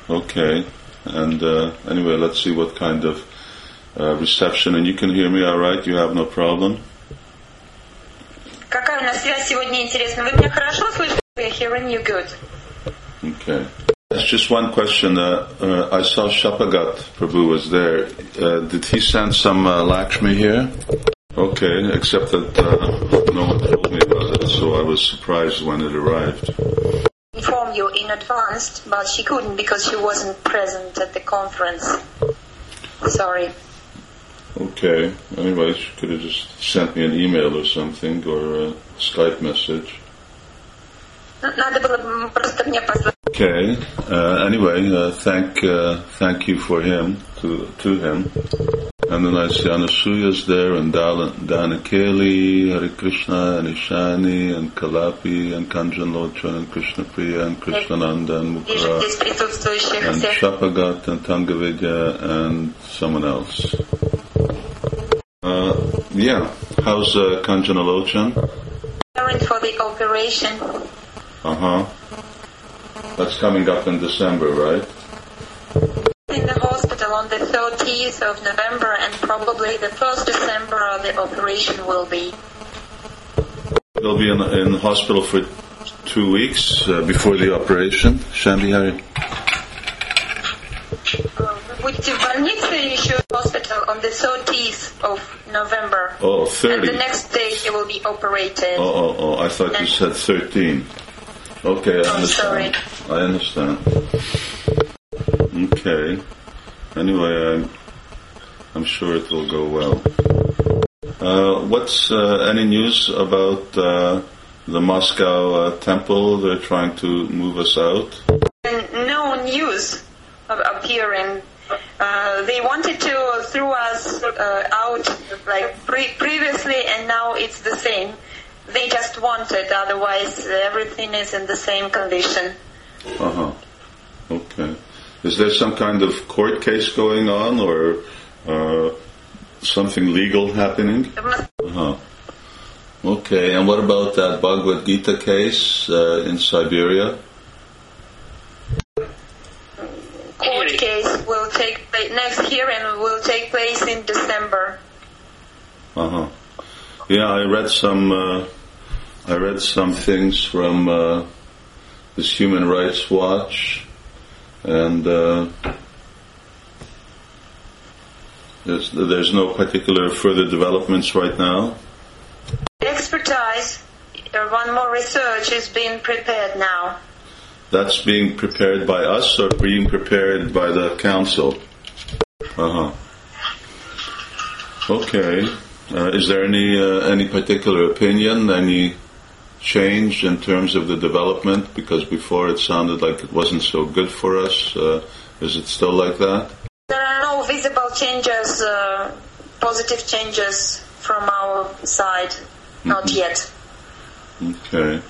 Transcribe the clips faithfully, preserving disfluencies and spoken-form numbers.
Okay. And uh, anyway, let's see what kind of uh, reception. And you can hear me all right? You have no problem? Какая у нас связь сегодня, интересно? Вы меня хорошо слышите? We're hearing you good. Okay. There's just one question. Uh, uh, I saw Shapagat Prabhu was there. Uh, did he send some uh, Lakshmi here? Okay, except that uh, no one told me about it, so I was surprised when it arrived. Inform you in advance, but she couldn't because she wasn't present at the conference. Sorry. Okay. Anyway, she could have just sent me an email or something, or a Skype message. Надо было просто мне позвонить. Okay. Uh, anyway, uh, thank uh, thank you for him to to him. And then I see Anasuya's there, and Danakeli, Hare Krishna, and Ishani, and Kalapi, and Kanjan Lochan, and Krishna Priya, and Krishnananda, and Mukara, and Shapagat, and Tangavidya, and someone else. Uh, yeah. How's uh, Kanjana Lochan? Preparing for the operation. Uh-huh. That's coming up in December, right? In the hospital on the thirtieth of November, and probably the first December the operation will be. They'll be in, in hospital for two weeks uh, before the operation. Shanti Hari. Будете в больнице еще в hospital on the thirtieth of November. Oh, thirty. And the next day he will be operated. Oh, oh, oh, I thought and you said thirteen. Okay, I understand. Oh, I understand. Okay. Anyway, I'm, I'm sure it will go well. Uh, what's uh, any news about uh, the Moscow uh, temple? They're trying to move us out. No news appearing. Uh, they wanted to throw us uh, out like pre- previously, and now it's the same. They just wanted, otherwise everything is in the same condition. Uh-huh. Okay. Is there some kind of court case going on, or uh, something legal happening? Uh-huh. Okay, and what about that Bhagavad Gita case uh, in Siberia? Court case will take place, next hearing will take place in December. Uh-huh. Yeah, I read some... Uh, I read some things from uh, this Human Rights Watch, and uh, there's, there's no particular further developments right now. Expertise, uh, one more research is being prepared now. That's being prepared by us or being prepared by the council? Uh-huh. Okay. Uh, is there any uh, any particular opinion, any change in terms of the development? Because before it sounded like it wasn't so good for us. Uh, is it still like that? There are no visible changes, uh, positive changes from our side. Mm-hmm. Not yet. Okay.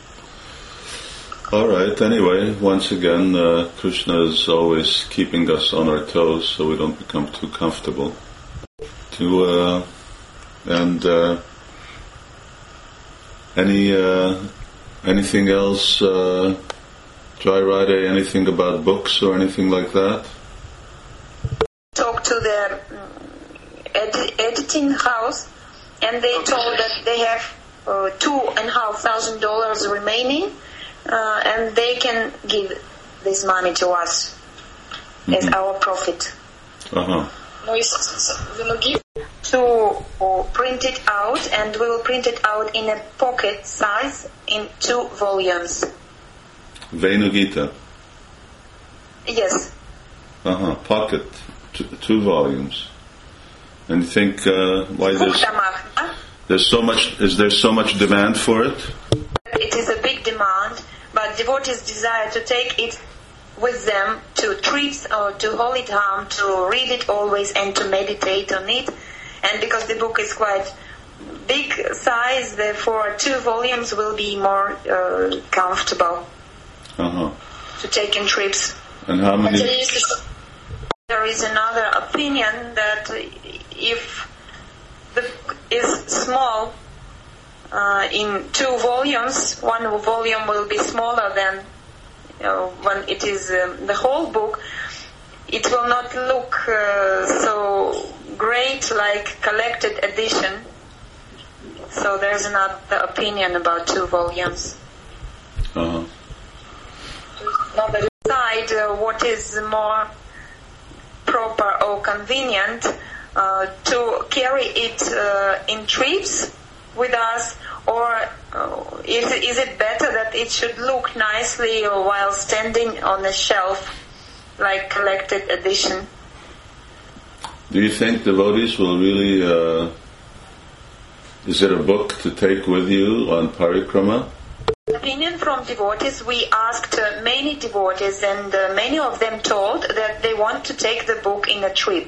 All right. Anyway, once again, uh, Krishna is always keeping us on our toes so we don't become too comfortable. To uh, and. Uh, Any uh, anything else, uh, Jai Radhe, anything about books or anything like that? Talk to the ed- editing house, and they told that they have uh, two and a half thousand dollars remaining, uh, and they can give this money to us mm-hmm. as our profit. Uh-huh. To uh, print it out, and we will print it out in a pocket size in two volumes. Venugita? Yes. Uh-huh, pocket, two, two volumes. And you think uh, why there's, there's so much, is there so much demand for it? It is a big demand, but devotees desire to take it with them to trips or to Holy Dham, to read it always and to meditate on it. And because the book is quite big size, therefore two volumes will be more uh, comfortable uh-huh. to take in trips. And how many? There is another opinion that if the book is small uh, in two volumes, one volume will be smaller than you know, when it is um, the whole book, it will not look uh, so great like collected edition. So there's another opinion about two volumes. Uh-huh. Now the decide uh, what is more proper or convenient uh, to carry it uh, in trips with us, or uh, is, is it better that it should look nicely while standing on a shelf like collected edition? Do you think devotees will really, uh, is it a book to take with you on parikrama? Opinion from devotees, we asked uh, many devotees, and uh, many of them told that they want to take the book in a trip.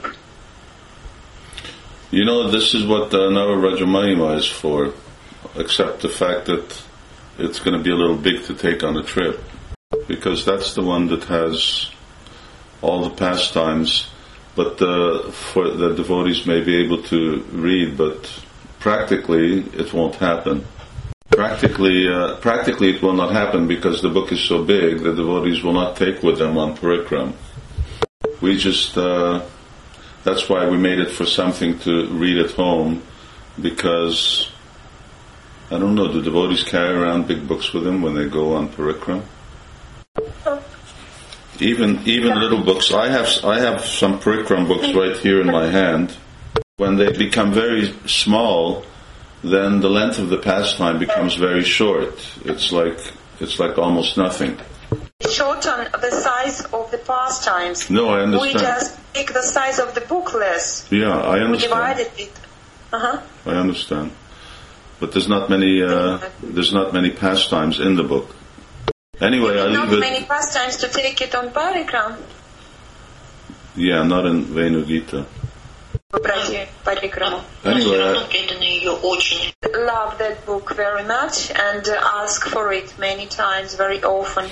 You know, this is what the Navavraja Mahima is for, except the fact that it's going to be a little big to take on a trip, because that's the one that has all the pastimes, but uh, for the devotees may be able to read, but practically it won't happen. Practically, uh, practically it will not happen because the book is so big, the devotees will not take with them on parikram. We just, uh, that's why we made it for something to read at home, because, I don't know, do devotees carry around big books with them when they go on parikram? Even even little books. I have I have some parikram books right here in my hand. When they become very small, then the length of the pastime becomes very short. It's like it's like almost nothing. Shorten the size of the pastimes. No, I understand. We just make the size of the book less. Yeah, I understand. We divided it. Uh-huh. I understand. But there's not many uh, there's not many pastimes in the book. Anyway, I leave not it. Not many pastimes to take it on parikram. Yeah, not in Venugita. Anyway, I love that book very much and ask for it many times, very often.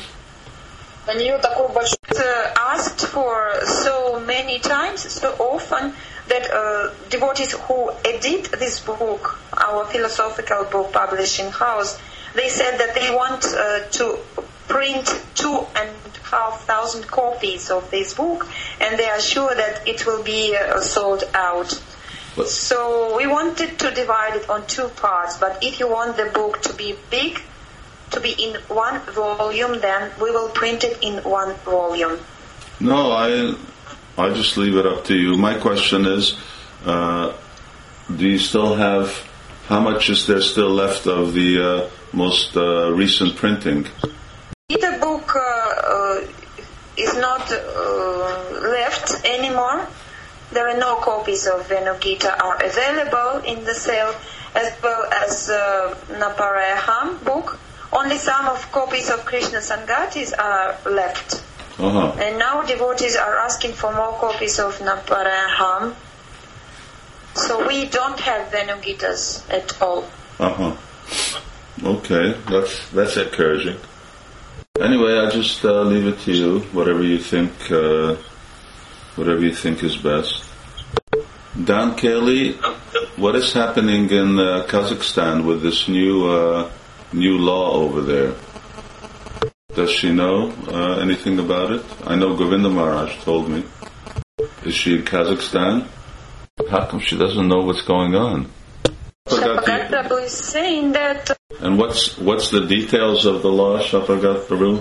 Uh, asked for so many times, so often, that uh, devotees who edit this book, our philosophical book publishing house, they said that they want uh, to print two and a half thousand copies of this book, and they are sure that it will be uh, sold out. But so we wanted to divide it on two parts, but if you want the book to be big, to be in one volume, then we will print it in one volume. No, I I just leave it up to you. My question is, uh, do you still have, how much is there still left of the uh, most uh, recent printing? The book uh, uh, is not uh, left anymore. There are no copies of Venugita are available in the sale, as well as uh, Naparayaham book. Only some of copies of Krishna Sangatis are left. Uh-huh. And now devotees are asking for more copies of Naparayaham. So we don't have Venugitas at all. Uh-huh. Okay, that's that's encouraging. Anyway, I just uh, leave it to you, whatever you think, uh, whatever you think is best. Dan Kelly, what is happening in uh, Kazakhstan with this new uh, new law over there? Does she know uh, anything about it? I know Govinda Maharaj told me. Is she in Kazakhstan? How come she doesn't know what's going on? Shapagat Prabhu is saying that. And what's what's the details of the law, Shapagat Prabhu?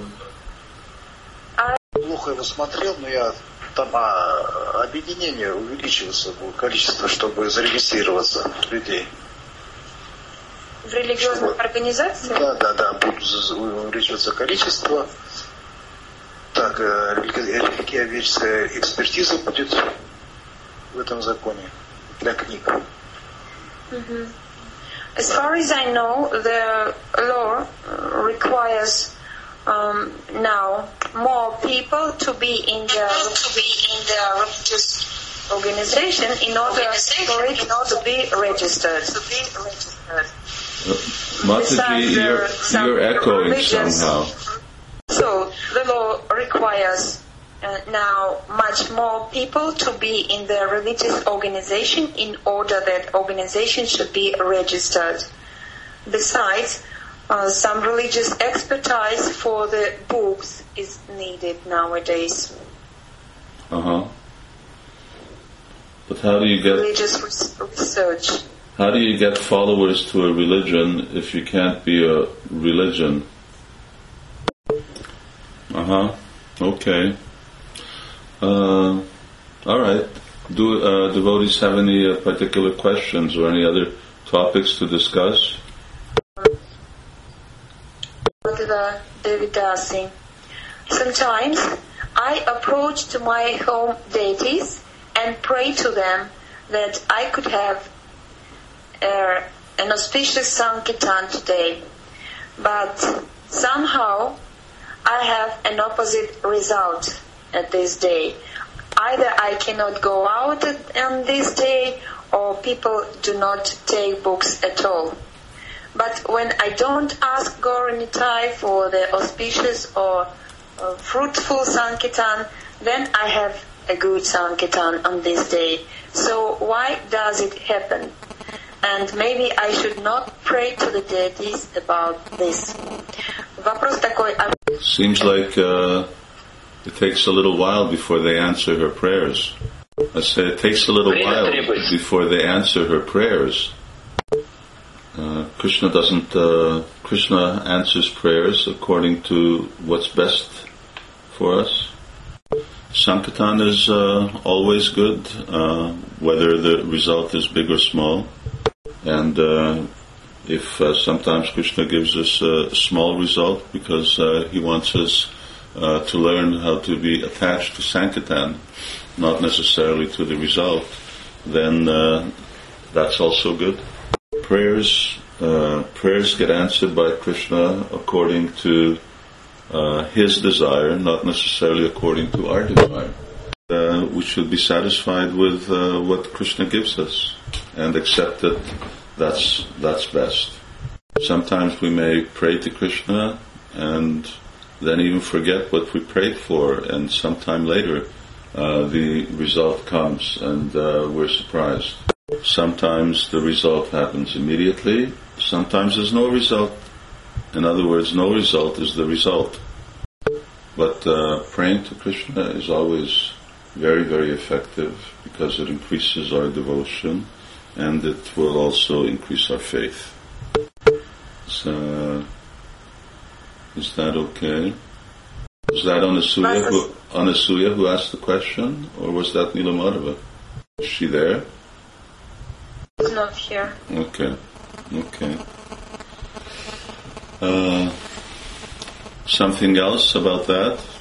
Плохо его смотрел, но я там а, объединение увеличивается количество, чтобы зарегистрироваться людей. В религиозных организациях? Да, да, да, будет увеличиваться количество. Так, религиоведческая экспертиза будет в этом законе для книг. Mm-hmm. As far as I know, the law requires um, now more people to be in the to be in the religious organization in order for it to be registered. To be registered. Uh, Mataji, you're, you're echoing religious. Somehow. So the law requires uh, now much more people to be in the religious organization in order that organization should be registered. Besides, Uh, some religious expertise for the books is needed nowadays. Uh-huh. But how do you get... Religious res- research. How do you get followers to a religion if you can't be a religion? Uh-huh. Okay. Uh, all right. Do uh, devotees have any uh, particular questions or any other topics to discuss? Devidasi. Sometimes I approach to my home deities and pray to them that I could have uh, an auspicious Sankirtan today. But somehow I have an opposite result at this day. Either I cannot go out on this day, or people do not take books at all. But when I don't ask Gaura-Nitai for the auspicious or uh, fruitful Sankirtan, then I have a good Sankirtan on this day. So why does it happen? And maybe I should not pray to the deities about this. Вопрос такой. Seems like uh, it takes a little while before they answer her prayers. I say it takes a little while before they answer her prayers. Uh, Krishna doesn't. Uh, Krishna answers prayers according to what's best for us. Sankirtan is uh, always good, uh, whether the result is big or small. And uh, if uh, sometimes Krishna gives us a small result because uh, he wants us uh, to learn how to be attached to Sankirtan, not necessarily to the result, then uh, that's also good. Prayers, uh, prayers get answered by Krishna according to uh, his desire, not necessarily according to our desire. Uh, we should be satisfied with uh, what Krishna gives us and accept that that's that's best. Sometimes we may pray to Krishna and then even forget what we prayed for, and sometime later uh, the result comes and uh, we're surprised. Sometimes the result happens immediately, sometimes there's no result. In other words, no result is the result. But uh, praying to Krishna is always very, very effective because it increases our devotion and it will also increase our faith. So, is that okay? Was that Anasuya who, Anasuya who asked the question, or was that Nilamadhava? Is she there? She's not here. Okay, okay. Uh, something else about that?